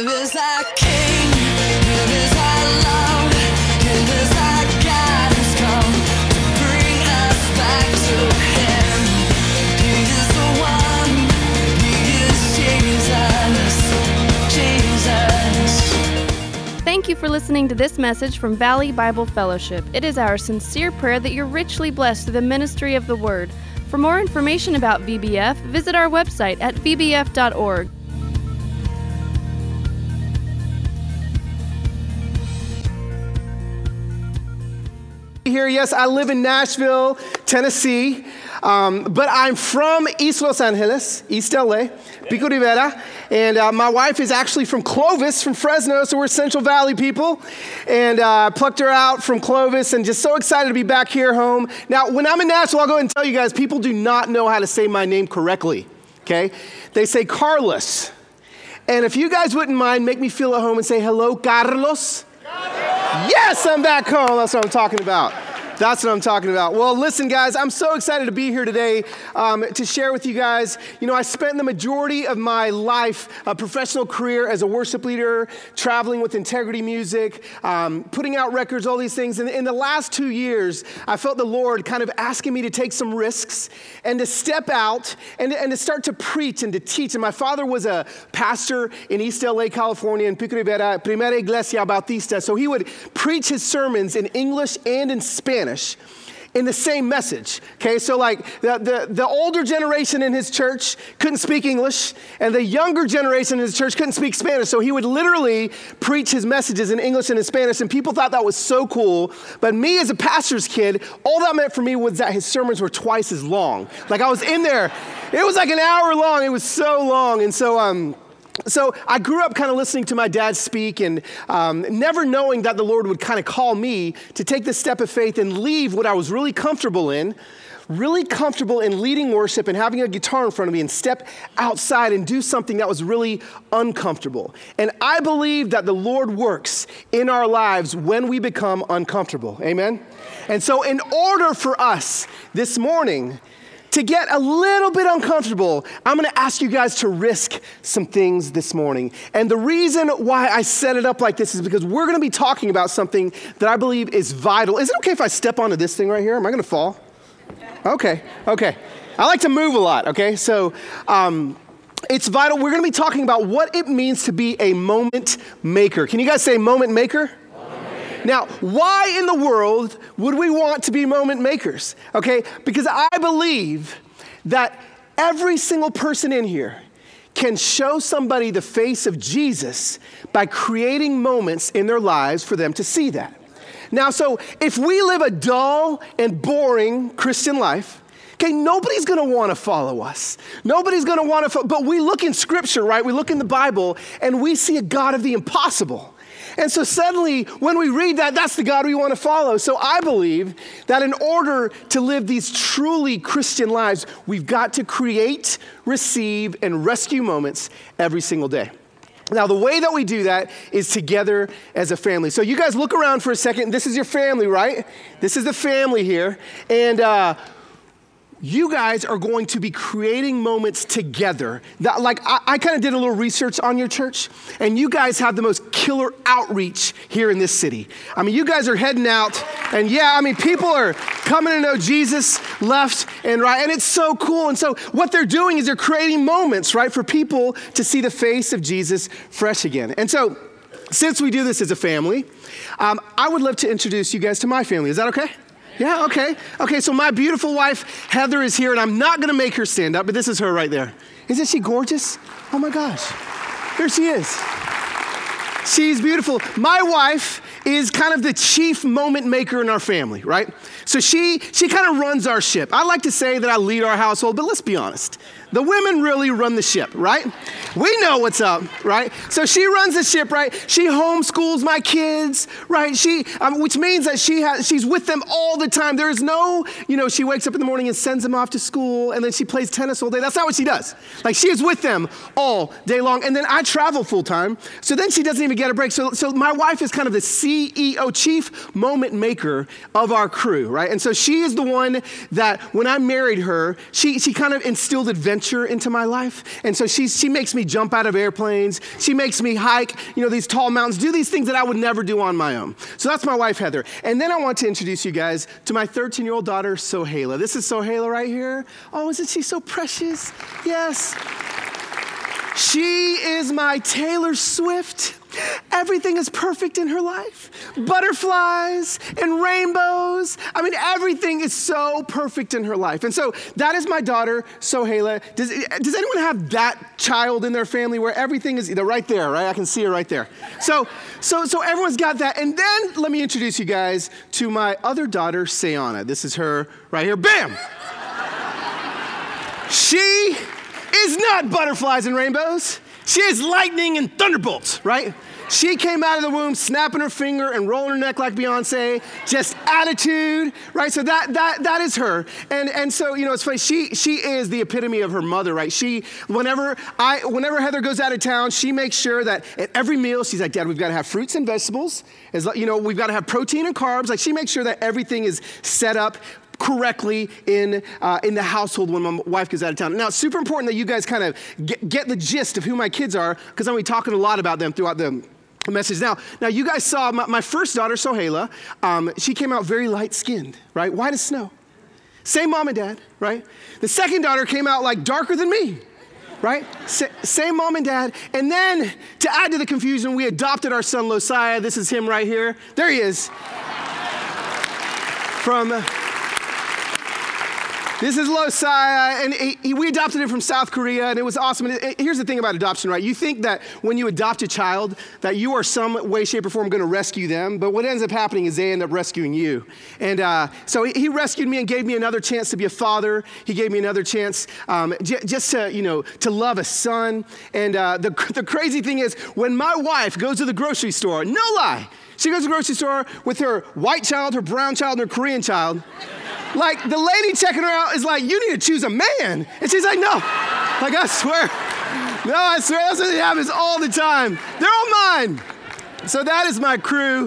Give us our King, give us our love, give us our guidance, come to bring us back to Him. He is the one, He is Jesus. Thank you for listening to this message from Valley Bible Fellowship. It is our sincere prayer that you're richly blessed through the ministry of the Word. For more information about VBF, visit our website at vbf.org. Here, yes, I live in Nashville, Tennessee, but I'm from East Los Angeles, East LA, Pico Rivera, and my wife is actually from Clovis, from Fresno, so we're Central Valley people, and plucked her out from Clovis, and just so excited to be back here home. Now, when I'm in Nashville, I'll go ahead and tell you guys, people do not know how to say my name correctly, okay? They say Carlos, and if you guys wouldn't mind, make me feel at home and say, hello, Carlos. Yes, I'm back home. That's what I'm talking about. That's what I'm talking about. Well, listen, guys, I'm so excited to be here today to share with you guys. You know, I spent the majority of my life, professional career as a worship leader, traveling with Integrity Music, putting out records, all these things. And in the last 2 years, I felt the Lord kind of asking me to take some risks and to step out and to start to preach and to teach. And my father was a pastor in East LA, California, in Pico Rivera, Primera Iglesia Bautista. So he would preach his sermons in English and in Spanish in the same message, okay? So like the older generation in his church couldn't speak English, and the younger generation in his church couldn't speak Spanish, so he would literally preach his messages in English and in Spanish, and people thought that was so cool. But me as a pastor's kid, all that meant for me was that his sermons were twice as long. Like I was in there, it was like an hour long, it was so long, and so I grew up kind of listening to my dad speak and never knowing that the Lord would kind of call me to take this step of faith and leave what I was really comfortable in leading worship and having a guitar in front of me, and step outside and do something that was really uncomfortable. And I believe that the Lord works in our lives when we become uncomfortable. Amen? And so in order for us this morning to get a little bit uncomfortable, I'm gonna ask you guys to risk some things this morning. And the reason why I set it up like this is because we're gonna be talking about something that I believe is vital. Is it okay if I step onto this thing right here? Am I gonna fall? Okay. I like to move a lot, okay? So it's vital. We're gonna be talking about what it means to be a moment maker. Can you guys say moment maker? Now, why in the world would we want to be moment makers? Okay, because I believe that every single person in here can show somebody the face of Jesus by creating moments in their lives for them to see that. Now, so if we live a dull and boring Christian life, okay, nobody's gonna wanna follow us. Nobody's gonna wanna but we look in Scripture, right? We look in the Bible and we see a God of the impossible. And so suddenly, when we read that, that's the God we want to follow. So I believe that in order to live these truly Christian lives, we've got to create, receive, and rescue moments every single day. Now, the way that we do that is together as a family. So you guys look around for a second. This is your family, right? This is the family here. And you guys are going to be creating moments together. That, like, I kind of did a little research on your church, and you guys have the most killer outreach here in this city. I mean, you guys are heading out, and yeah, I mean, people are coming to know Jesus left and right, and it's so cool. And so what they're doing is they're creating moments, right, for people to see the face of Jesus fresh again. And so since we do this as a family, I would love to introduce you guys to my family. Is that okay? Yeah, okay. Okay, so my beautiful wife, Heather, is here, and I'm not gonna make her stand up, but this is her right there. Isn't she gorgeous? Oh my gosh. Here she is. She's beautiful. My wife is kind of the chief moment maker in our family, right? So she kind of runs our ship. I like to say that I lead our household, but let's be honest. The women really run the ship, right? We know what's up, right? So she runs the ship, right? She homeschools my kids, right? Which means that she's with them all the time. There is no, she wakes up in the morning and sends them off to school, and then she plays tennis all day. That's not what she does. Like, she is with them all day long. And then I travel full time, so then she doesn't even get a break. So my wife is kind of the CEO, chief moment maker of our crew, right? And so she is the one that when I married her, she kind of instilled adventure into my life. And so she makes me jump out of airplanes. She makes me hike, these tall mountains, do these things that I would never do on my own. So that's my wife, Heather. And then I want to introduce you guys to my 13-year-old daughter, Sohaila. This is Sohaila right here. Oh, isn't she so precious? Yes. She is my Taylor Swift. Everything is perfect in her life. Butterflies and rainbows. I mean, everything is so perfect in her life. And so that is my daughter, Sohaila. Does anyone have that child in their family where everything is right there, right? I can see her right there. So everyone's got that. And then let me introduce you guys to my other daughter, Sayana. This is her right here. Bam! She is not butterflies and rainbows. She is lightning and thunderbolts, right? She came out of the womb snapping her finger and rolling her neck like Beyonce, just attitude, right? So that is her. And so, it's funny, she is the epitome of her mother, right? Whenever Heather goes out of town, she makes sure that at every meal, she's like, Dad, we've got to have fruits and vegetables. We've got to have protein and carbs. Like, she makes sure that everything is set up correctly in the household when my wife goes out of town. Now, it's super important that you guys kind of get the gist of who my kids are, because I'm going to be talking a lot about them throughout the message. Now you guys saw my first daughter, Sohaila. She came out very light-skinned, right? White as snow. Same mom and dad, right? The second daughter came out like darker than me, right? Same mom and dad. And then to add to the confusion, we adopted our son, Losiah. This is him right here. There he is. This is Losiah, and we adopted him from South Korea, and it was awesome. And here's the thing about adoption, right? You think that when you adopt a child, that you are some way, shape, or form going to rescue them, but what ends up happening is they end up rescuing you. And so he rescued me and gave me another chance to be a father. He gave me another chance just to love a son. And the crazy thing is, when my wife goes to the grocery store, no lie, she goes to the grocery store with her white child, her brown child, and her Korean child. Like, the lady checking her out is like, you need to choose a man. And she's like, no. Like, I swear. No, I swear. That's what happens all the time. They're all mine. So that is my crew.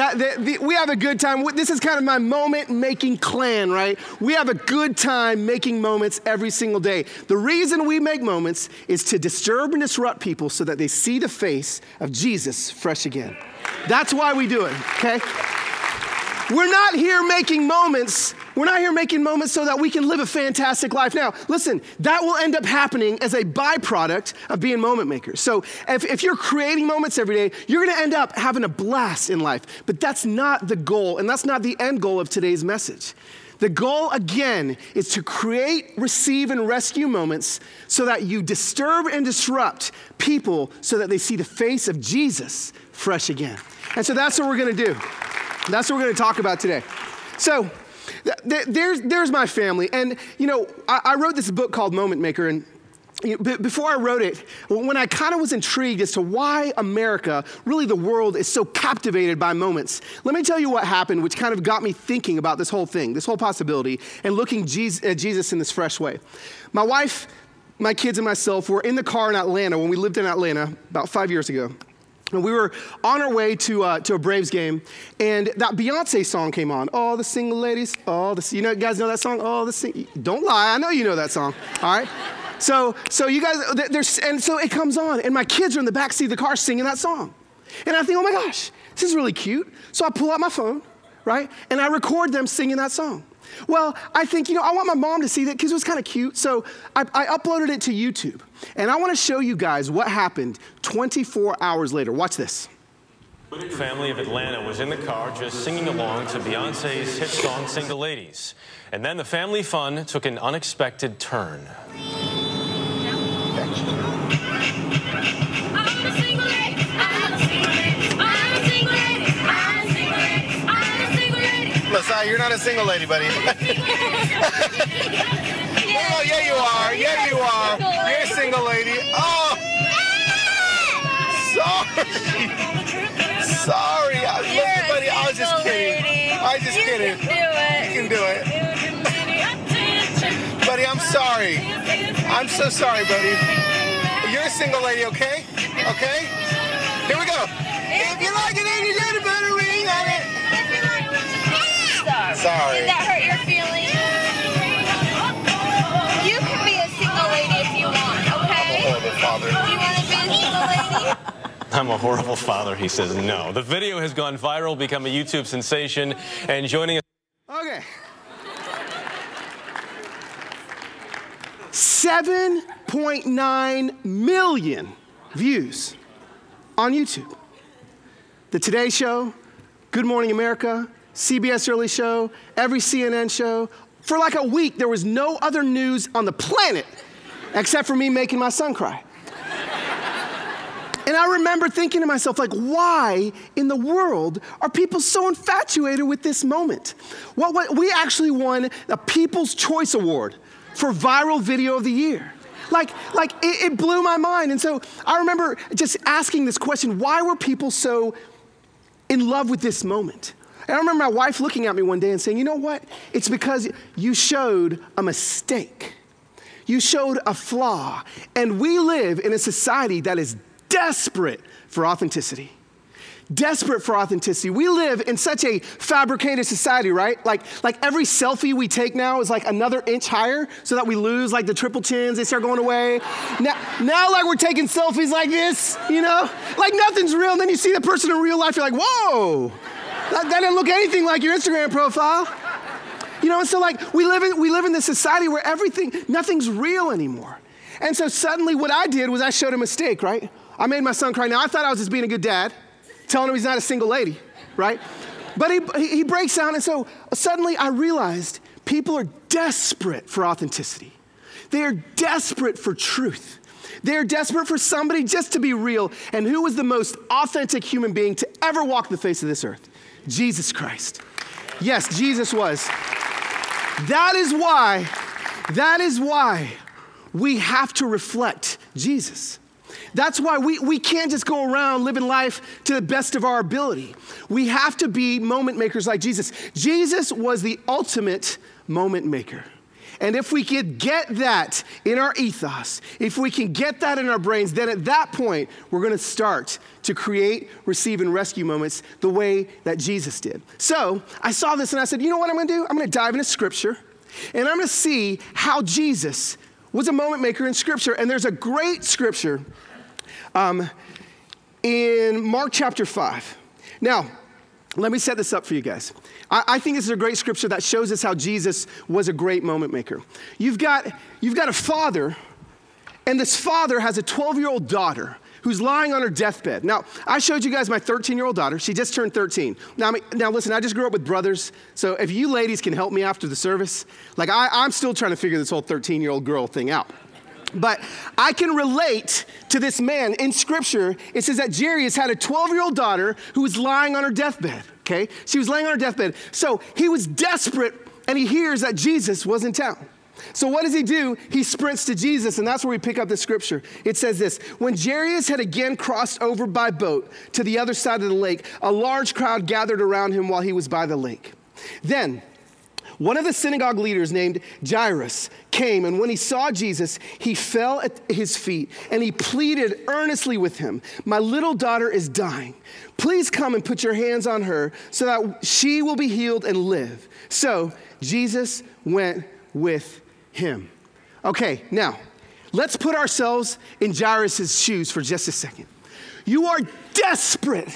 We have a good time. This is kind of my moment-making clan, right? We have a good time making moments every single day. The reason we make moments is to disturb and disrupt people so that they see the face of Jesus fresh again. That's why we do it, okay? We're not here making moments. We're not here making moments so that we can live a fantastic life. Now, listen, that will end up happening as a byproduct of being moment makers. So if you're creating moments every day, you're going to end up having a blast in life. But that's not the goal, and that's not the end goal of today's message. The goal, again, is to create, receive, and rescue moments so that you disturb and disrupt people so that they see the face of Jesus fresh again. And so that's what we're going to do. That's what we're going to talk about today. So there's my family. And, I wrote this book called Moment Maker. And before I wrote it, when I kind of was intrigued as to why America, really the world, is so captivated by moments, let me tell you what happened, which kind of got me thinking about this whole thing, this whole possibility, and looking at Jesus in this fresh way. My wife, my kids, and myself were in the car in Atlanta when we lived in Atlanta about 5 years ago. And we were on our way to a Braves game, and that Beyonce song came on. All the single ladies, you guys know that song? Don't lie, I know you know that song, all right? So you guys, and so it comes on, and my kids are in the backseat of the car singing that song. And I think, oh my gosh, this is really cute. So I pull out my phone, right? And I record them singing that song. Well, I think, I want my mom to see that because it was kind of cute. So I uploaded it to YouTube. And I want to show you guys what happened 24 hours later. Watch this. The family of Atlanta was in the car just singing along to Beyonce's hit song, Single Ladies. And then the family fun took an unexpected turn. Listen, you're not a single lady, buddy. Oh, yeah, you are. Yeah, you are. You're a single lady. Oh. Sorry. Listen, buddy, I was just kidding. You can do it. Buddy, I'm sorry. I'm so sorry, buddy. You're a single lady, okay? Okay? Here we go. If you like it, ain't you better read. I'm a horrible father, he says no. The video has gone viral, become a YouTube sensation, and joining us. Okay. 7.9 million views on YouTube. The Today Show, Good Morning America, CBS Early Show, every CNN show. For like a week, there was no other news on the planet except for me making my son cry. And I remember thinking to myself, like, why in the world are people so infatuated with this moment? We actually won a People's Choice Award for Viral Video of the Year. It blew my mind. And so I remember just asking this question, why were people so in love with this moment? And I remember my wife looking at me one day and saying, you know what? It's because you showed a mistake. You showed a flaw. And we live in a society that is desperate for authenticity. Desperate for authenticity. We live in such a fabricated society, right? Like every selfie we take now is like another inch higher so that we lose like the triple chins, they start going away. Now like we're taking selfies like this, you know? Like nothing's real, and then you see the person in real life, you're like, whoa, that didn't look anything like your Instagram profile. You know, and so like we live in this society where nothing's real anymore. And so suddenly what I did was I showed a mistake, right? I made my son cry. Now I thought I was just being a good dad, telling him he's not a single lady, right? But he breaks down, and so suddenly I realized people are desperate for authenticity. They are desperate for truth. They are desperate for somebody just to be real. And who was the most authentic human being to ever walk the face of this earth? Jesus Christ. Yes, Jesus was. That is why we have to reflect Jesus. That's why we can't just go around living life to the best of our ability. We have to be moment makers like Jesus. Jesus was the ultimate moment maker. And if we could get that in our ethos, if we can get that in our brains, then at that point, we're going to start to create, receive, and rescue moments the way that Jesus did. So I saw this and I said, you know what I'm going to do? I'm going to dive into Scripture, and I'm going to see how Jesus was a moment maker in Scripture. And there's a great Scripture in Mark chapter 5. Now, let me set this up for you guys. I think this is a great Scripture that shows us how Jesus was a great moment maker. You've got a father, and this father has a 12-year-old daughter who's lying on her deathbed. Now, I showed you guys my 13-year-old daughter. She just turned 13. Now listen, I just grew up with brothers, so if you ladies can help me after the service, like I'm still trying to figure this whole 13-year-old girl thing out. But I can relate to this man. In Scripture, it says that Jairus had a 12-year-old daughter who was lying on her deathbed, okay? She was laying on her deathbed. So he was desperate, and he hears that Jesus was in town. So what does he do? He sprints to Jesus, and that's where we pick up the Scripture. It says this: when Jairus had again crossed over by boat to the other side of the lake, a large crowd gathered around him while he was by the lake. Then one of the synagogue leaders named Jairus came, and when he saw Jesus, he fell at his feet, and he pleaded earnestly with him, "My little daughter is dying. Please come and put your hands on her so that she will be healed and live." So Jesus went with him. Okay, now, let's put ourselves in Jairus' shoes for just a second. You are desperate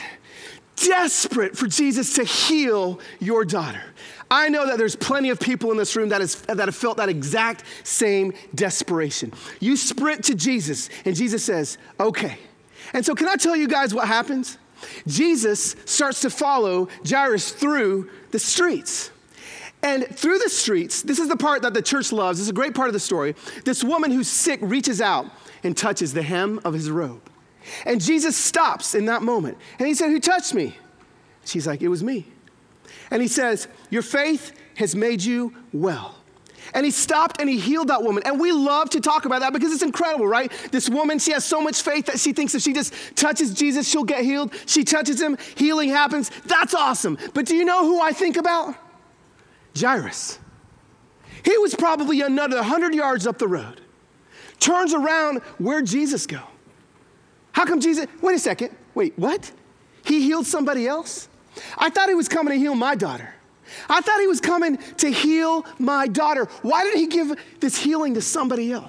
for Jesus to heal your daughter. I know that there's plenty of people in this room that have felt that exact same desperation. You sprint to Jesus, and Jesus says, okay. And so can I tell you guys what happens? Jesus starts to follow Jairus through the streets. And through the streets, this is the part that the church loves. This is a great part of the story. This woman who's sick reaches out and touches the hem of his robe. And Jesus stops in that moment. And he said, "Who touched me?" She's like, "It was me." And he says, "Your faith has made you well." And he stopped and he healed that woman. And we love to talk about that because it's incredible, right? This woman, she has so much faith that she thinks if she just touches Jesus, she'll get healed. She touches him, healing happens. That's awesome. But do you know who I think about? Jairus. He was probably another 100 yards up the road. Turns around, where'd Jesus go? How come Jesus, wait a second, wait, what? He healed somebody else? I thought he was coming to heal my daughter. I thought he was coming to heal my daughter. Why did he give this healing to somebody else?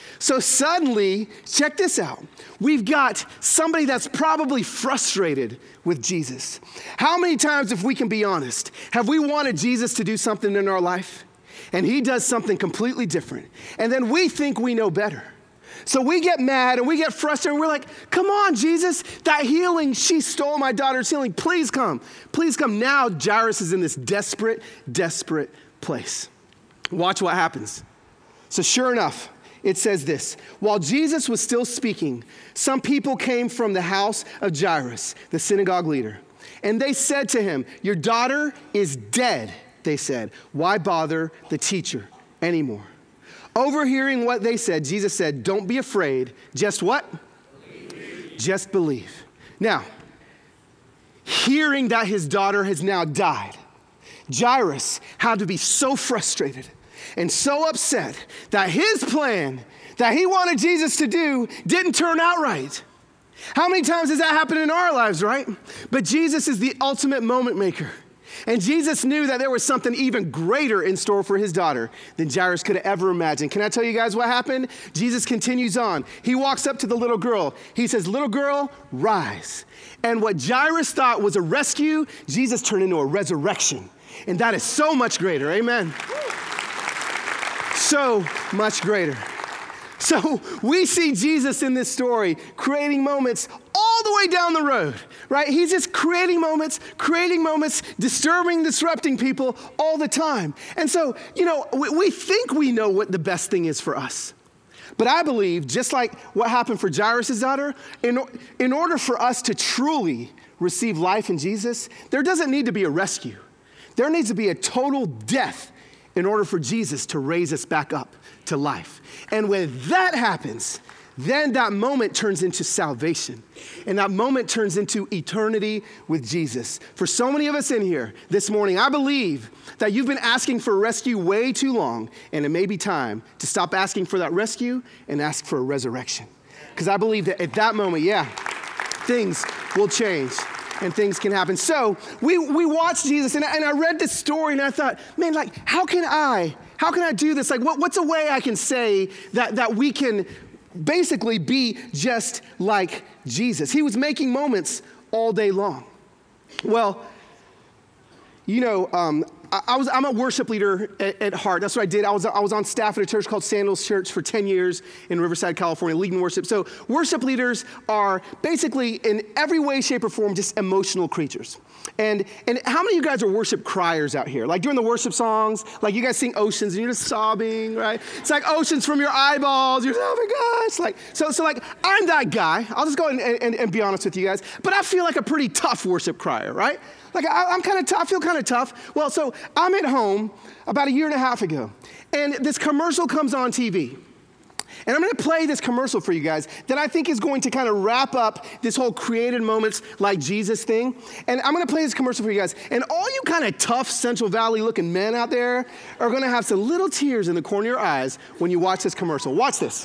So suddenly, check this out. We've got somebody that's probably frustrated with Jesus. How many times, if we can be honest, have we wanted Jesus to do something in our life and he does something completely different, and then we think we know better? So we get mad and we get frustrated and we're like, come on, Jesus, that healing, she stole my daughter's healing. Please come. Please come. Now Jairus is in this desperate, desperate place. Watch what happens. So sure enough, it says this: while Jesus was still speaking, some people came from the house of Jairus, the synagogue leader. And they said to him, your daughter is dead, they said. Why bother the teacher anymore? Overhearing what they said, Jesus said, don't be afraid. Just what? Believe. Just believe. Now, hearing that his daughter has now died, Jairus had to be so frustrated and so upset that his plan that he wanted Jesus to do didn't turn out right. How many times has that happened in our lives, right? But Jesus is the ultimate moment maker. And Jesus knew that there was something even greater in store for his daughter than Jairus could have ever imagined. Can I tell you guys what happened? Jesus continues on. He walks up to the little girl. He says, little girl, rise. And what Jairus thought was a rescue, Jesus turned into a resurrection. And that is so much greater. Amen. So much greater. So we see Jesus in this story creating moments all the way down the road, right? He's just creating moments, disturbing, disrupting people all the time. And so, we think we know what the best thing is for us. But I believe, just like what happened for Jairus' daughter, in order for us to truly receive life in Jesus, there doesn't need to be a rescue. There needs to be a total death in order for Jesus to raise us back up to life. And when that happens, then that moment turns into salvation. And that moment turns into eternity with Jesus. For so many of us in here this morning, I believe that you've been asking for a rescue way too long, and it may be time to stop asking for that rescue and ask for a resurrection. Because I believe that at that moment, things will change and things can happen. So we watched Jesus, and I read this story, and I thought, man, like, how can I do this? Like, what's a way I can say that we can basically be just like Jesus? He was making moments all day long. Well, I'm a worship leader at heart. That's what I did. I was on staff at a church called Sandals Church for 10 years in Riverside, California, leading worship. So worship leaders are basically, in every way, shape, or form, just emotional creatures. And how many of you guys are worship criers out here? Like during the worship songs, like you guys sing Oceans and you're just sobbing, right? It's like oceans from your eyeballs. You're, oh my gosh. Like, so like, I'm that guy. I'll just go and be honest with you guys. But I feel like a pretty tough worship crier, right? Like I'm kind of tough, I feel kind of tough. Well, so I'm at home about a year and a half ago, and this commercial comes on TV. And I'm going to play this commercial for you guys that I think is going to kind of wrap up this whole created moments like Jesus thing. And I'm going to play this commercial for you guys. And all you kind of tough Central Valley looking men out there are going to have some little tears in the corner of your eyes when you watch this commercial. Watch this.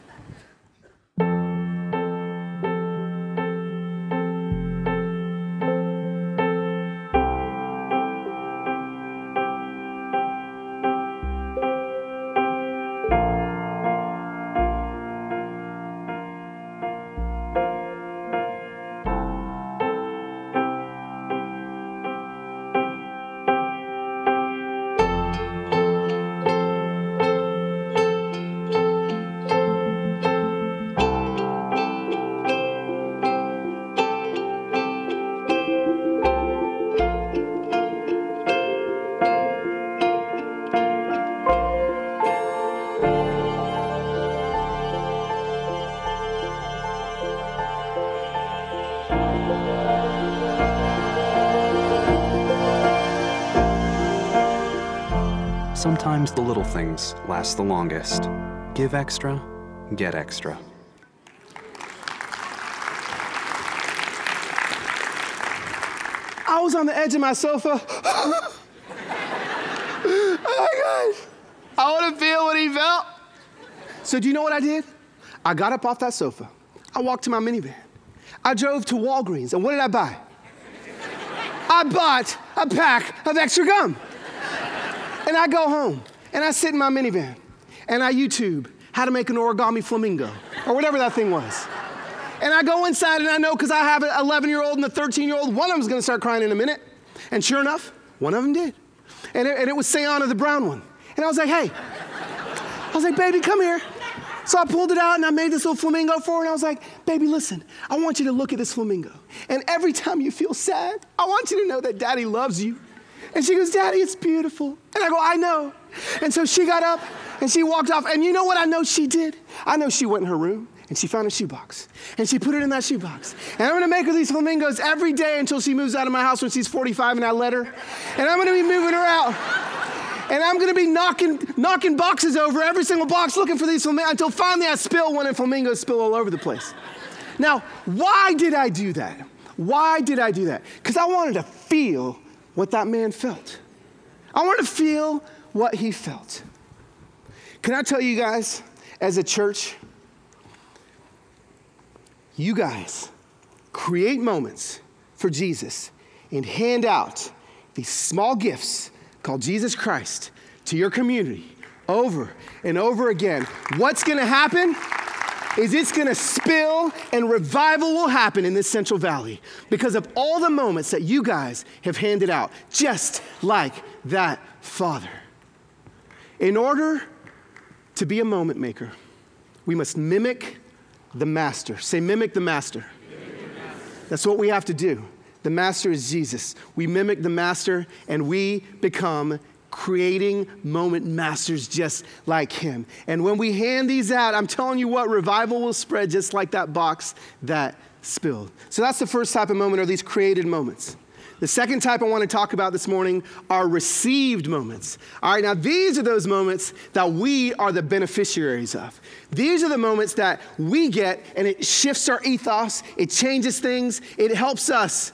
Sometimes the little things last the longest. Give extra, get extra. I was on the edge of my sofa. Oh my gosh. I want to feel what he felt. So do you know what I did? I got up off that sofa. I walked to my minivan. I drove to Walgreens, and what did I buy? I bought a pack of extra gum. And I go home, and I sit in my minivan, and I YouTube, how to make an origami flamingo or whatever that thing was. And I go inside and I know because I have an 11-year-old and a 13-year-old, one of them's going to start crying in a minute. And sure enough, one of them did. And it was Sayana, the brown one. And I was like, hey. I was like, baby, come here. So I pulled it out and I made this little flamingo for her. And I was like, baby, listen, I want you to look at this flamingo. And every time you feel sad, I want you to know that Daddy loves you. And she goes, Daddy, it's beautiful. And I go, I know. And so she got up and she walked off. And you know what I know she did? I know she went in her room and she found a shoebox. And she put it in that shoebox. And I'm going to make her these flamingos every day until she moves out of my house when she's 45 and I let her. And I'm going to be moving her out. And I'm going to be knocking boxes over, every single box, looking for these flamingos until finally I spill one and flamingos spill all over the place. Now, why did I do that? Why did I do that? Because I wanted to feel what that man felt. I wanted to feel what he felt. Can I tell you guys, as a church, you guys create moments for Jesus and hand out these small gifts called Jesus Christ to your community over and over again. What's going to happen is it's going to spill and revival will happen in this Central Valley because of all the moments that you guys have handed out, just like that father. In order to be a moment maker, we must mimic the master. Say, mimic the master. That's what we have to do. The master is Jesus. We mimic the master and we become creating moment masters just like him. And when we hand these out, I'm telling you what, revival will spread just like that box that spilled. So that's the first type of moment, are these created moments. The second type I want to talk about this morning are received moments. All right, now these are those moments that we are the beneficiaries of. These are the moments that we get and it shifts our ethos, it changes things, it helps us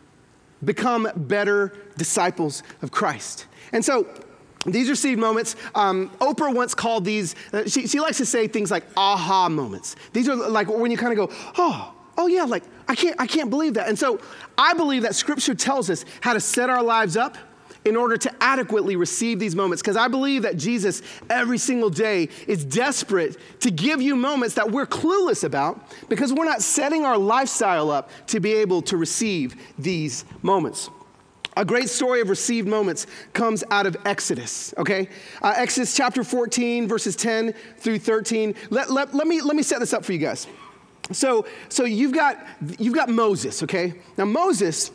become better disciples of Christ. And so these received moments, Oprah once called these, she likes to say things like aha moments. These are like when you kind of go, oh yeah, like I can't believe that. And so I believe that Scripture tells us how to set our lives up in order to adequately receive these moments. Because I believe that Jesus every single day is desperate to give you moments that we're clueless about because we're not setting our lifestyle up to be able to receive these moments. A great story of received moments comes out of Exodus, okay? Exodus chapter 14, verses 10 through 13. Let me set this up for you guys. So you've got Moses, okay? Now Moses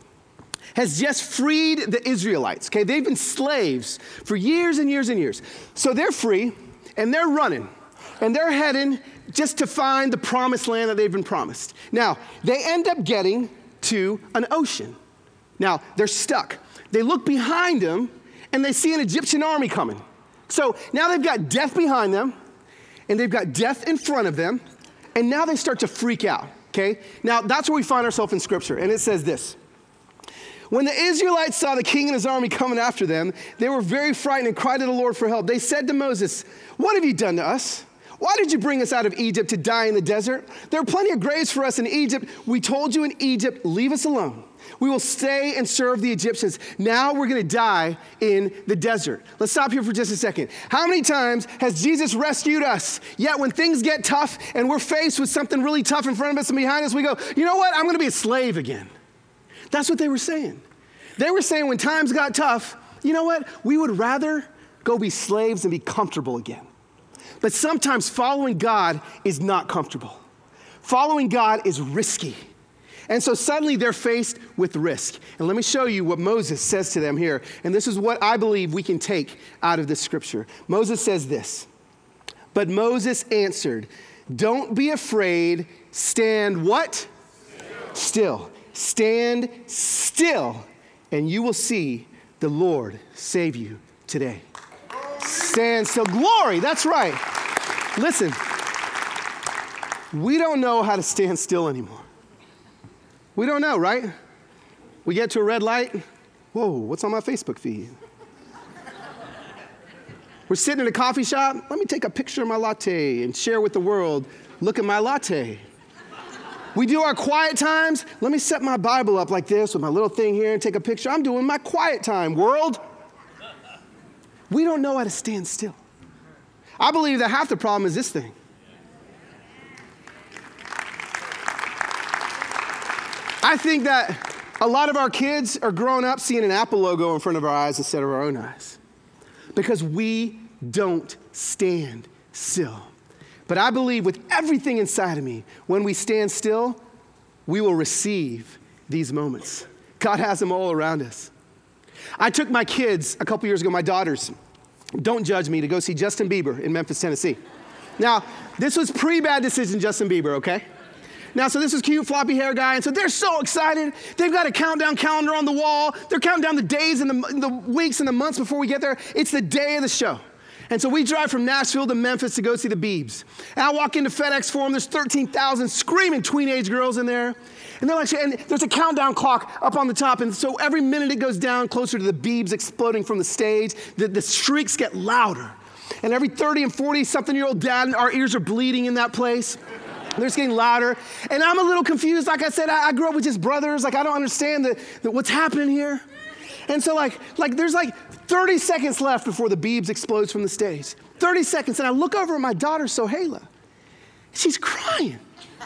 has just freed the Israelites, okay? They've been slaves for years and years and years. So they're free and they're running and they're heading just to find the promised land that they've been promised. Now, they end up getting to an ocean. Now, they're stuck. They look behind them and they see an Egyptian army coming. So now they've got death behind them and they've got death in front of them. And now they start to freak out, okay? Now, that's where we find ourselves in Scripture. And it says this: when the Israelites saw the king and his army coming after them, they were very frightened and cried to the Lord for help. They said to Moses, what have you done to us? Why did you bring us out of Egypt to die in the desert? There are plenty of graves for us in Egypt. We told you in Egypt, leave us alone. We will stay and serve the Egyptians. Now we're going to die in the desert. Let's stop here for just a second. How many times has Jesus rescued us? Yet when things get tough and we're faced with something really tough in front of us and behind us, we go, you know what? I'm going to be a slave again. That's what they were saying. They were saying when times got tough, you know what? We would rather go be slaves and be comfortable again. But sometimes following God is not comfortable. Following God is risky. And so suddenly they're faced with risk. And let me show you what Moses says to them here. And this is what I believe we can take out of this scripture. Moses says this: but Moses answered, don't be afraid, stand what? Still. Stand still, and you will see the Lord save you today. Stand still. Glory, that's right. Listen, we don't know how to stand still anymore. We don't know, right? We get to a red light. Whoa, what's on my Facebook feed? We're sitting in a coffee shop. Let me take a picture of my latte and share with the world. Look at my latte. We do our quiet times. Let me set my Bible up like this with my little thing here and take a picture. I'm doing my quiet time, world. We don't know how to stand still. I believe that half the problem is this thing. I think that a lot of our kids are growing up seeing an Apple logo in front of our eyes instead of our own eyes because we don't stand still. But I believe with everything inside of me, when we stand still, we will receive these moments. God has them all around us. I took my kids a couple years ago, my daughters, don't judge me, to go see Justin Bieber in Memphis, Tennessee. Now, this was pre-bad decision Justin Bieber, okay? Now, so this was cute, floppy hair guy, and so they're so excited. They've got a countdown calendar on the wall. They're counting down the days and the weeks and the months before we get there. It's the day of the show. And so we drive from Nashville to Memphis to go see the Biebs. And I walk into FedEx Forum, there's 13,000 screaming tween-age girls in there. And they're like, and there's a countdown clock up on the top. And so every minute it goes down closer to the Biebs exploding from the stage, the shrieks get louder. And every 30 and 40-something-year-old dad, our ears are bleeding in that place. They're just getting louder. And I'm a little confused. Like I said, I grew up with just brothers. Like, I don't understand what's happening here. And so like there's like 30 seconds left before the Biebs explodes from the stage. 30 seconds. And I look over at my daughter, Sohaila. She's crying.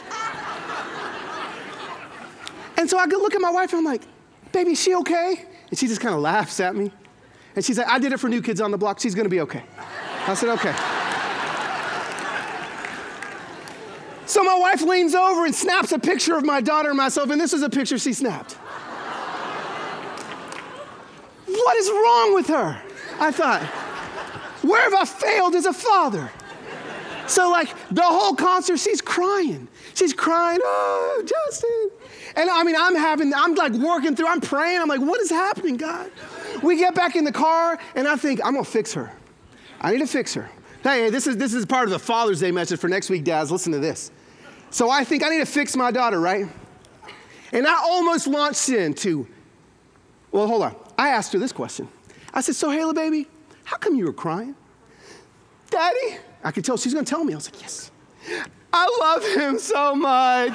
And so I go look at my wife and I'm like, baby, is she okay? And she just kind of laughs at me. And she's like, I did it for New Kids on the Block. She's going to be okay. I said, okay. So my wife leans over and snaps a picture of my daughter and myself, and this is a picture she snapped. What is wrong with her? I thought, where have I failed as a father? So like the whole concert, she's crying. She's crying, oh, Justin. And I mean, I'm like working through, I'm praying. I'm like, what is happening, God? We get back in the car, and I think, I'm gonna fix her. I need to fix her. Hey, this is part of the Father's Day message for next week, dads. Listen to this. So I think I need to fix my daughter, right? And I almost launched into, well, hold on. I asked her this question. I said, Sohaila, baby, how come you were crying? Daddy? I could tell she's gonna tell me. I was like, yes. I love him so much.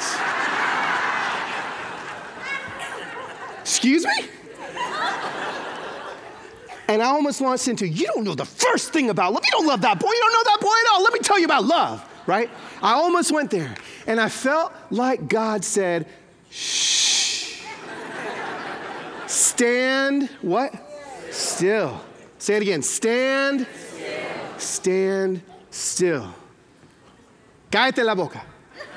Excuse me? And I almost launched into, you don't know the first thing about love. You don't love that boy. You don't know that boy at all. Let me tell you about love, right? I almost went there. And I felt like God said, shh. Stand, what? Still. Say it again. Stand. Stand still. Cállate la boca.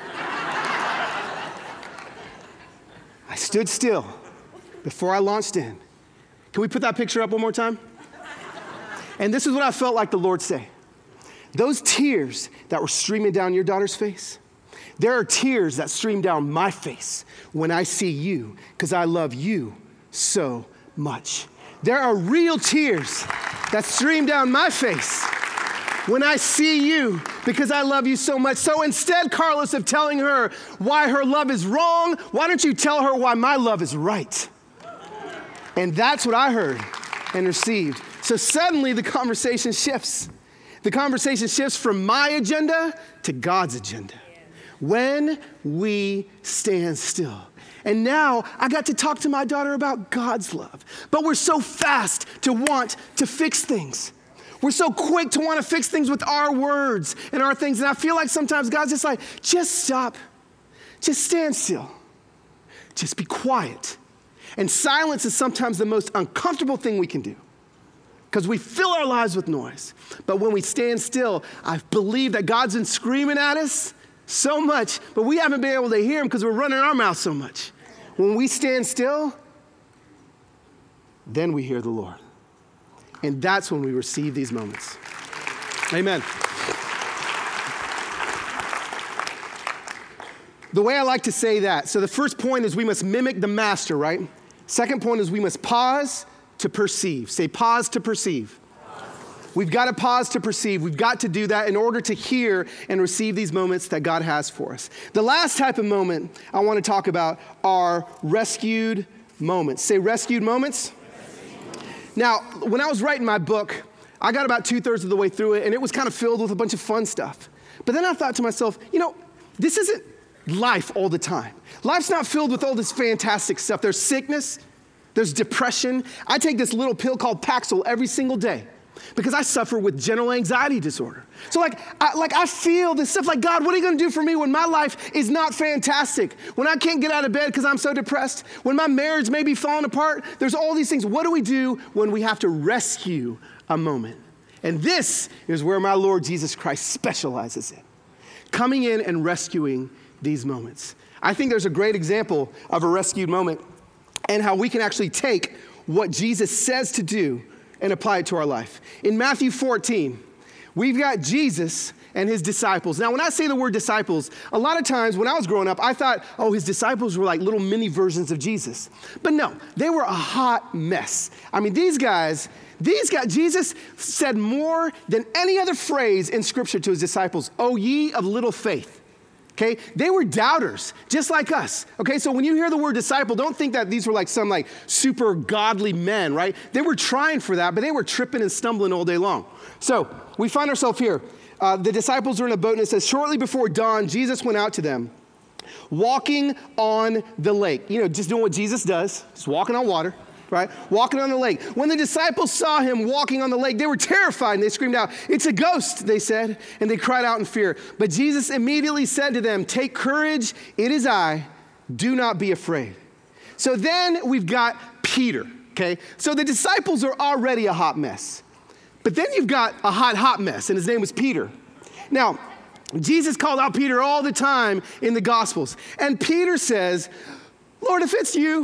I stood still before I launched in. Can we put that picture up one more time? And this is what I felt like the Lord say. Those tears that were streaming down your daughter's face, there are tears that stream down my face when I see you, because I love you so much. There are real tears that stream down my face when I see you, because I love you so much. So instead, Carlos, of telling her why her love is wrong, why don't you tell her why my love is right? And that's what I heard and received. So suddenly the conversation shifts. The conversation shifts from my agenda to God's agenda. When we stand still. And now I got to talk to my daughter about God's love. But we're so fast to want to fix things. We're so quick to want to fix things with our words and our things. And I feel like sometimes God's just like, just stop. Just stand still. Just be quiet. And silence is sometimes the most uncomfortable thing we can do because we fill our lives with noise. But when we stand still, I believe that God's been screaming at us so much, but we haven't been able to hear him because we're running our mouth so much. When we stand still, then we hear the Lord. And that's when we receive these moments. Amen. The way I like to say that, so the first point is we must mimic the master, right? Second point is we must pause to perceive. Say pause to perceive. We've got to pause to perceive. We've got to do that in order to hear and receive these moments that God has for us. The last type of moment I want to talk about are rescued moments. Say rescued moments. Now, when I was writing my book, I got about 2/3 of the way through it, and it was kind of filled with a bunch of fun stuff. But then I thought to myself, this isn't life all the time. Life's not filled with all this fantastic stuff. There's sickness, there's depression. I take this little pill called Paxil every single day. because I suffer with general anxiety disorder. So I feel this stuff like, God, what are you going to do for me when my life is not fantastic? When I can't get out of bed because I'm so depressed? When my marriage may be falling apart? There's all these things. What do we do when we have to rescue a moment? And this is where my Lord Jesus Christ specializes in, coming in and rescuing these moments. I think there's a great example of a rescued moment and how we can actually take what Jesus says to do and apply it to our life. In Matthew 14, we've got Jesus and his disciples. Now, when I say the word disciples, a lot of times when I was growing up, I thought, oh, his disciples were like little mini versions of Jesus. But no, they were a hot mess. I mean, these guys, Jesus said more than any other phrase in Scripture to his disciples, "O ye of little faith." Okay, they were doubters, just like us. Okay, so when you hear the word disciple, don't think that these were like some like super godly men, right? They were trying for that, but they were tripping and stumbling all day long. So we find ourselves here. The disciples are in a boat, and it says, shortly before dawn, Jesus went out to them, walking on the lake. You know, just doing what Jesus does, just walking on water, right? Walking on the lake. When the disciples saw him walking on the lake, they were terrified, and they screamed out, "It's a ghost," they said, and they cried out in fear. But Jesus immediately said to them, "Take courage, it is I, do not be afraid." So then we've got Peter, okay? So the disciples are already a hot mess. But then you've got a hot mess, and his name was Peter. Now, Jesus called out Peter all the time in the Gospels. And Peter says, "Lord, if it's you,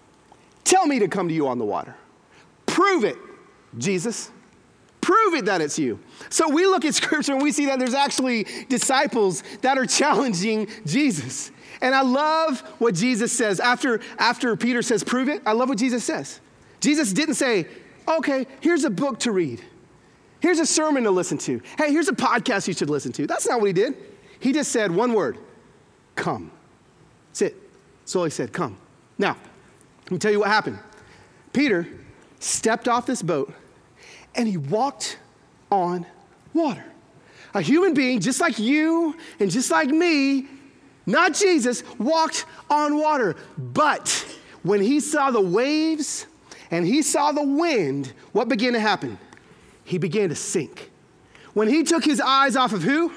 tell me to come to you on the water. Prove it, Jesus. Prove it that it's you." So we look at Scripture and we see that there's actually disciples that are challenging Jesus. And I love what Jesus says. After Peter says, "Prove it," I love what Jesus says. Jesus didn't say, "Okay, here's a book to read. Here's a sermon to listen to. Hey, here's a podcast you should listen to." That's not what he did. He just said one word, "Come." That's it. That's all he said, "Come." Now, let me tell you what happened. Peter stepped off this boat and he walked on water. A human being just like you and just like me, not Jesus, walked on water. But when he saw the waves and he saw the wind, what began to happen? He began to sink. When he took his eyes off of who?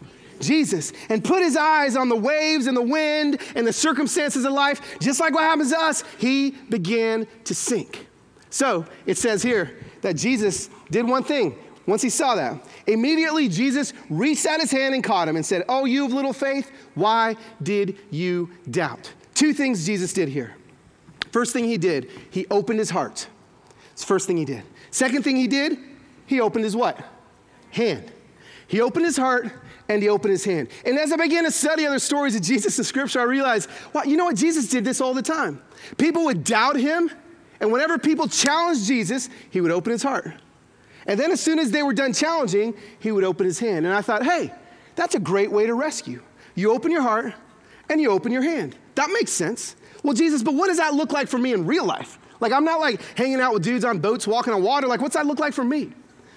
Jesus, and put his eyes on the waves and the wind and the circumstances of life, just like what happens to us, he began to sink. So it says here that Jesus did one thing. Once he saw that, immediately Jesus reached out his hand and caught him and said, "Oh, you of little faith, why did you doubt?" Two things Jesus did here. First thing he did, he opened his heart. It's the first thing he did. Second thing he did, he opened his what? Hand. He opened his heart and he opened his hand. And as I began to study other stories of Jesus in Scripture, I realized, wow, you know what? Jesus did this all the time. People would doubt him, and whenever people challenged Jesus, he would open his heart. And then as soon as they were done challenging, he would open his hand. And I thought, hey, that's a great way to rescue. You open your heart and you open your hand. That makes sense. Well, Jesus, but what does that look like for me in real life? Like, I'm not like hanging out with dudes on boats, walking on water. Like, what's that look like for me?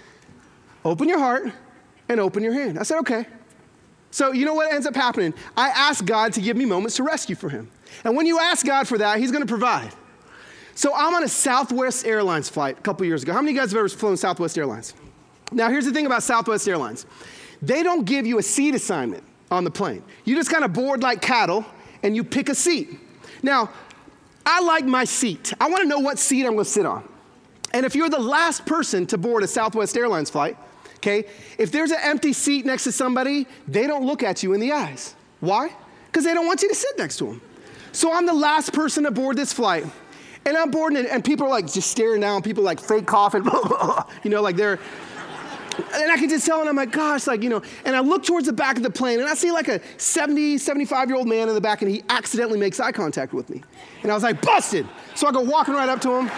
Open your heart and open your hand. I said, okay. So you know what ends up happening? I asked God to give me moments to rescue for him. And when you ask God for that, he's going to provide. So I'm on a Southwest Airlines flight a couple years ago. How many of you guys have ever flown Southwest Airlines? Now, here's the thing about Southwest Airlines. They don't give you a seat assignment on the plane. You just kind of board like cattle and you pick a seat. Now, I like my seat. I want to know what seat I'm going to sit on. And if you're the last person to board a Southwest Airlines flight, okay, if there's an empty seat next to somebody, they don't look at you in the eyes. Why? Because they don't want you to sit next to them. So I'm the last person to board this flight. And I'm boarding it, and people are like just staring down. People like fake coughing, you know, like they're, and I can just tell, and I'm like, gosh, like, you know, and I look towards the back of the plane, and I see like a 70, 75-year-old man in the back, and he accidentally makes eye contact with me. And I was like, busted. So I go walking right up to him.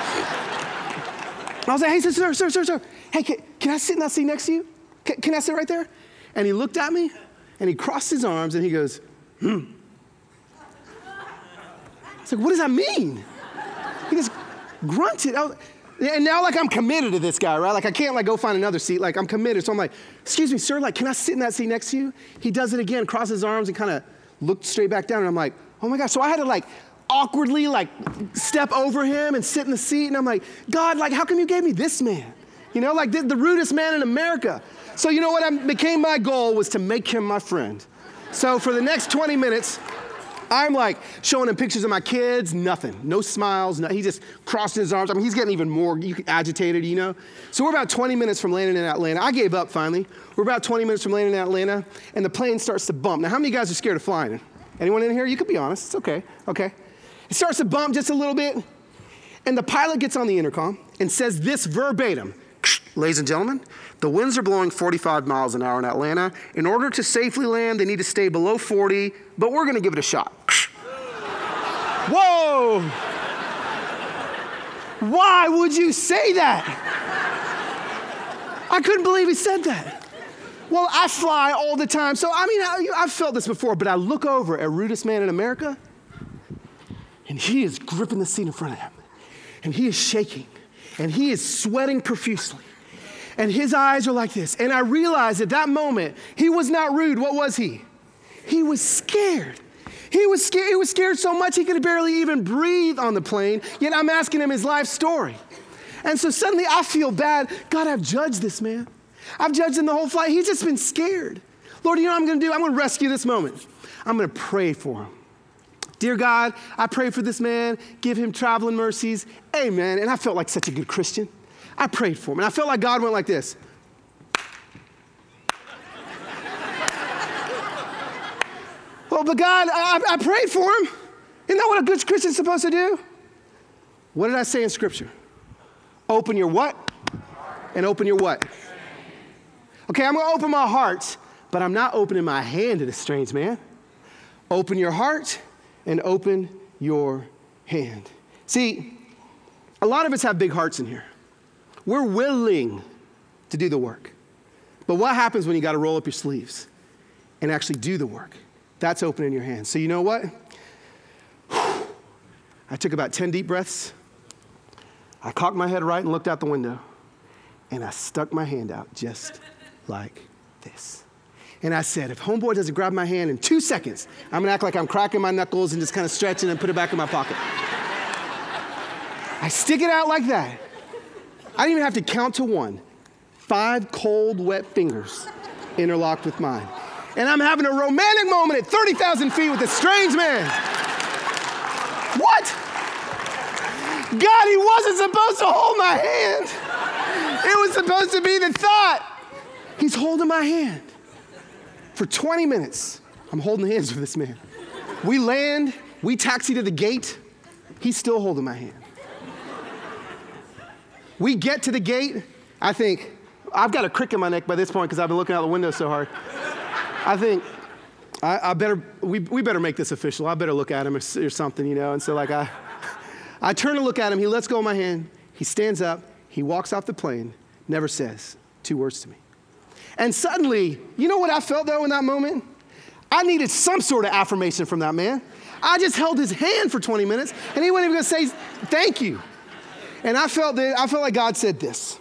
And I was like, hey, sir. Hey, can I sit in that seat next to you? Can I sit right there? And he looked at me, and he crossed his arms, and he goes, I was like, what does that mean? He just grunted. And now, like, I'm committed to this guy, right? Like, I can't, like, go find another seat. Like, I'm committed. So I'm like, excuse me, sir, like, can I sit in that seat next to you? He does it again, crosses his arms and kind of looked straight back down. And I'm like, oh, my gosh. So I had to, like, awkwardly, like, step over him and sit in the seat. And I'm like, God, like, how come you gave me this man? You know, like the rudest man in America. So you know what became my goal was to make him my friend. So for the next 20 minutes, I'm like showing him pictures of my kids, nothing, no smiles. He just crossed his arms. I mean, he's getting even more agitated, you know. So we're about 20 minutes from landing in Atlanta. I gave up finally. We're about 20 minutes from landing in Atlanta, and the plane starts to bump. Now, how many of you guys are scared of flying? Anyone in here? You could be honest. It's okay. Okay. It starts to bump just a little bit, and the pilot gets on the intercom and says this verbatim. Ladies and gentlemen, the winds are blowing 45 miles an hour in Atlanta. In order to safely land, they need to stay below 40, but we're going to give it a shot. Whoa! Why would you say that? I couldn't believe he said that. Well, I fly all the time, so I mean, I've felt this before, but I look over at rudest man in America, and he is gripping the seat in front of him, and he is shaking, and he is sweating profusely. And his eyes are like this. And I realized at that moment, he was not rude. What was he? He was scared. He was scared. He was scared so much he could barely even breathe on the plane. Yet I'm asking him his life story. And so suddenly I feel bad. God, I've judged this man. I've judged him the whole flight. He's just been scared. Lord, you know what I'm going to do? I'm going to rescue this moment. I'm going to pray for him. Dear God, I pray for this man. Give him traveling mercies. Amen. And I felt like such a good Christian. I prayed for him, and I felt like God went like this. Well, but God, I prayed for him. Isn't that what a good Christian's supposed to do? What did I say in Scripture? Open your what? And open your what? Okay, I'm going to open my heart, but I'm not opening my hand to this strange man. Open your heart and open your hand. See, a lot of us have big hearts in here. We're willing to do the work. But what happens when you got to roll up your sleeves and actually do the work? That's opening your hands. So you know what? I took about 10 deep breaths. I cocked my head right and looked out the window. And I stuck my hand out just like this. And I said, if homeboy doesn't grab my hand in 2 seconds, I'm going to act like I'm cracking my knuckles and just kind of stretching and put it back in my pocket. I stick it out like that. I didn't even have to count to 1. 5 cold, wet fingers interlocked with mine. And I'm having a romantic moment at 30,000 feet with a strange man. What? God, he wasn't supposed to hold my hand. It was supposed to be the thought. He's holding my hand. For 20 minutes, I'm holding hands with this man. We land, we taxi to the gate. He's still holding my hand. We get to the gate. I think, I've got a crick in my neck by this point because I've been looking out the window so hard. I think, we better make this official. I better look at him or something, you know. And so like I turn to look at him. He lets go of my hand. He stands up. He walks off the plane, never says 2 words to me. And suddenly, you know what I felt though in that moment? I needed some sort of affirmation from that man. I just held his hand for 20 minutes and he wasn't even gonna say thank you. And I felt like God said this.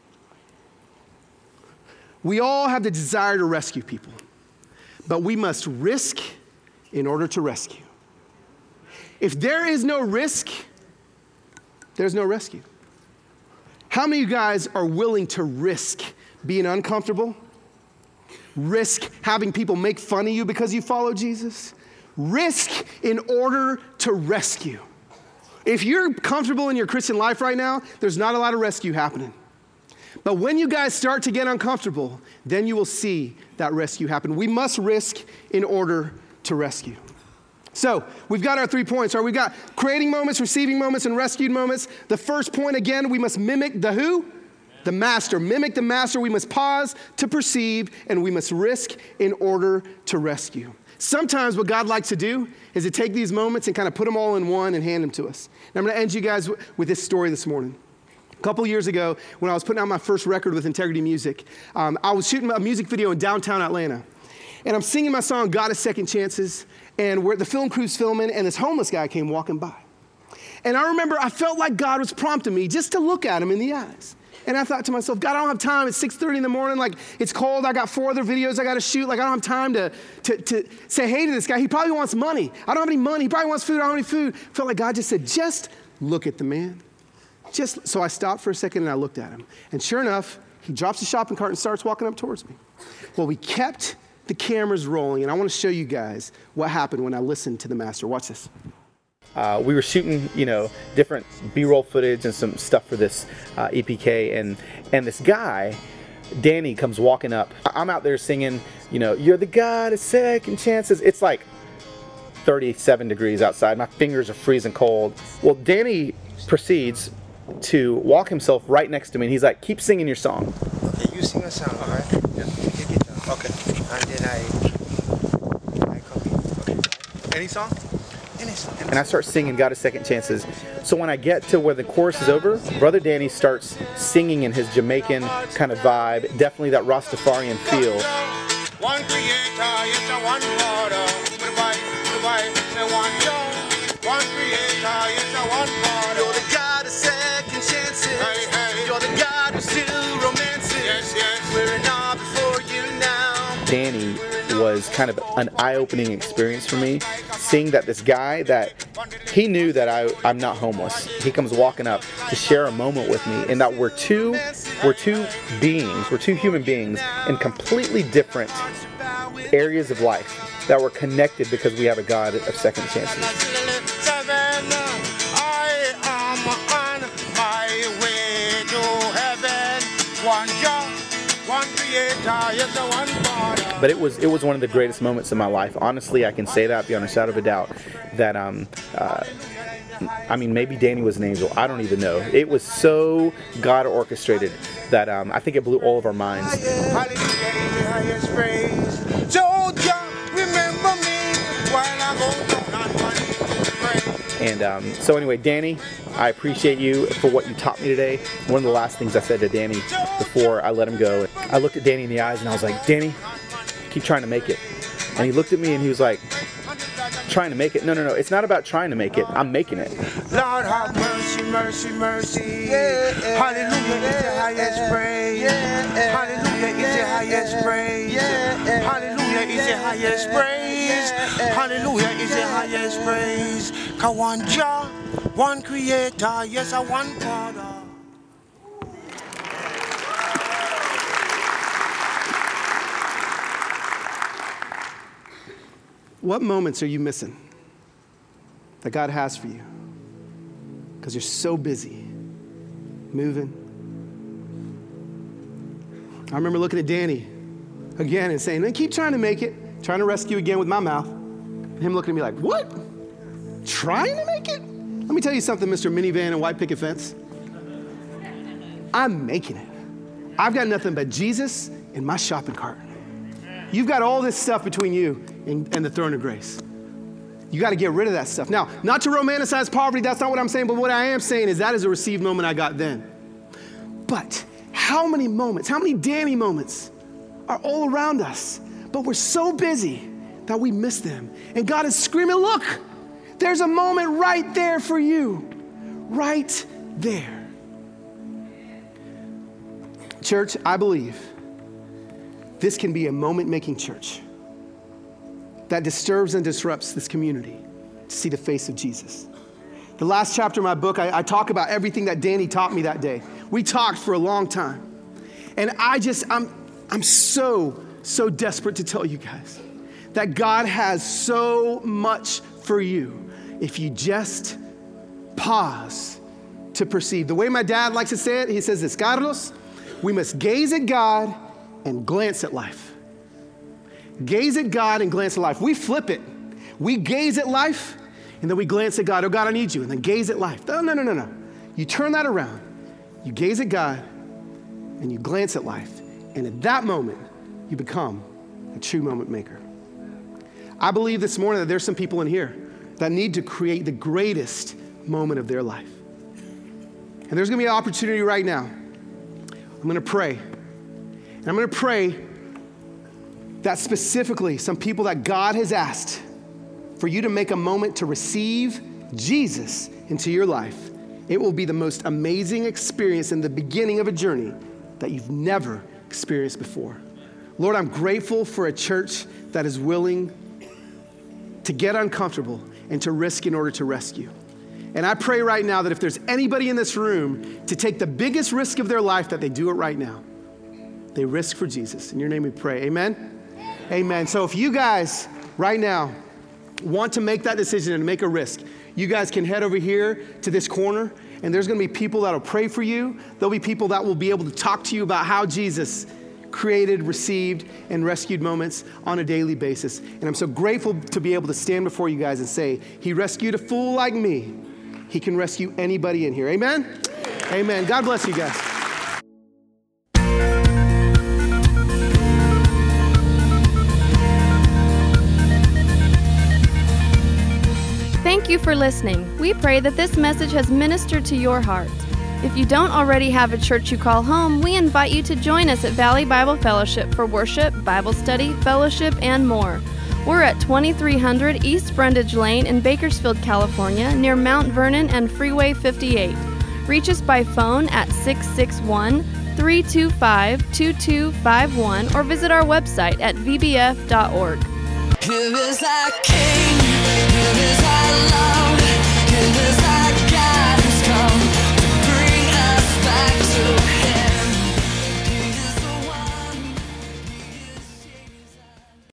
We all have the desire to rescue people, but we must risk in order to rescue. If there is no risk, there's no rescue. How many of you guys are willing to risk being uncomfortable? Risk having people make fun of you because you follow Jesus? Risk in order to rescue. If you're comfortable in your Christian life right now, there's not a lot of rescue happening. But when you guys start to get uncomfortable, then you will see that rescue happen. We must risk in order to rescue. So we've got our 3 points. We've got creating moments, receiving moments, and rescued moments. The first point, again, we must mimic the who? The master. Mimic the master. We must pause to perceive, and we must risk in order to rescue. Sometimes what God likes to do is to take these moments and kind of put them all in one and hand them to us. And I'm going to end you guys with this story this morning. A couple years ago, when I was putting out my first record with Integrity Music, I was shooting a music video in downtown Atlanta. And I'm singing my song, God is Second Chances, and the film crew's filming, and this homeless guy came walking by. And I remember I felt like God was prompting me just to look at him in the eyes. And I thought to myself, God, I don't have time. It's 6:30 in the morning. Like, it's cold. I got 4 other videos I got to shoot. Like, I don't have time to say hey to this guy. He probably wants money. I don't have any money. He probably wants food. I don't have any food. I felt like God just said, just look at the man. So I stopped for a second and I looked at him. And sure enough, he drops the shopping cart and starts walking up towards me. Well, we kept the cameras rolling, and I want to show you guys what happened when I listened to the master. Watch this. We were shooting, different B-roll footage and some stuff for this EPK, and this guy, Danny, comes walking up. I'm out there singing, you're the God of second chances. It's like 37 degrees outside. My fingers are freezing cold. Well, Danny proceeds to walk himself right next to me, and he's like, keep singing your song. Okay, you sing a song, all right? Yeah. Take it down. Okay. And then I copy. Okay. Any song? Any song. And I start singing God of Second Chances. So when I get to where the chorus is over, Brother Danny starts singing in his Jamaican kind of vibe, definitely that Rastafarian feel. One creator, yes, one father. One creator, yes, one father. You're the God of second chances. Hey, hey. You're the God who still romances. Yes, yes. We're in awe before you now. Danny was kind of an eye-opening experience for me, seeing that this guy that he knew that I'm not homeless. He comes walking up to share a moment with me, and that we're two human beings in completely different areas of life that were connected because we have a God of second chances. I am on my way to heaven. One job, one creator, yes, one father. But it was one of the greatest moments of my life. Honestly, I can say that beyond a shadow of a doubt. That maybe Danny was an angel. I don't even know. It was so God orchestrated that I think it blew all of our minds. Hallelujah is the highest praise. So Jah, remember me while I go down on my knees to pray. And so anyway, Danny, I appreciate you for what you taught me today. One of the last things I said to Danny before I let him go, I looked at Danny in the eyes and I was like, Danny, keep trying to make it. And he looked at me and he was like, trying to make it? No, it's not about trying to make it. I'm making it. Lord have mercy, mercy, mercy. Hallelujah is the highest praise. Hallelujah is the highest praise. Hallelujah is the highest praise. Hallelujah is the highest praise. Cause one Jah, one creator, yes, a one father. What moments are you missing that God has for you? Because you're so busy moving. I remember looking at Danny again and saying, man, keep trying to make it, trying to rescue again with my mouth. And him looking at me like, what? Trying to make it? Let me tell you something, Mr. Minivan and White Picket Fence. I'm making it. I've got nothing but Jesus in my shopping cart. You've got all this stuff between you and the throne of grace. You got to get rid of that stuff. Now, not to romanticize poverty, that's not what I'm saying, but what I am saying is that is a received moment I got then. But how many moments, how many Danny moments are all around us, but we're so busy that we miss them. And God is screaming, look, there's a moment right there for you, right there. Church, I believe this can be a moment-making church that disturbs and disrupts this community to see the face of Jesus. The last chapter of my book, I talk about everything that Danny taught me that day. We talked for a long time. And I'm so desperate to tell you guys that God has so much for you if you just pause to perceive. The way my dad likes to say it, he says this, Carlos, we must gaze at God and glance at life. Gaze at God and glance at life. We flip it. We gaze at life and then we glance at God. Oh, God, I need you. And then gaze at life. No. You turn that around. You gaze at God and you glance at life. And at that moment, you become a true moment maker. I believe this morning that there's some people in here that need to create the greatest moment of their life. And there's going to be an opportunity right now. I'm going to pray. And I'm going to pray that specifically some people that God has asked for you to make a moment to receive Jesus into your life. It will be the most amazing experience in the beginning of a journey that you've never experienced before. Lord, I'm grateful for a church that is willing to get uncomfortable and to risk in order to rescue. And I pray right now that if there's anybody in this room to take the biggest risk of their life, that they do it right now. They risk for Jesus. In your name we pray. Amen? Amen. So if you guys right now want to make that decision and make a risk, you guys can head over here to this corner, and there's going to be people that will pray for you. There'll be people that will be able to talk to you about how Jesus created, received, and rescued moments on a daily basis. And I'm so grateful to be able to stand before you guys and say, he rescued a fool like me. He can rescue anybody in here. Amen? Amen. God bless you guys. Thank you for listening. We pray that this message has ministered to your heart. If you don't already have a church you call home, we invite you to join us at Valley Bible Fellowship for worship, Bible study, fellowship, and more. We're at 2300 East Brundage Lane in Bakersfield, California, near Mount Vernon and Freeway 58. Reach us by phone at 661-325-2251 or visit our website at vbf.org. Here is our King, here is our love.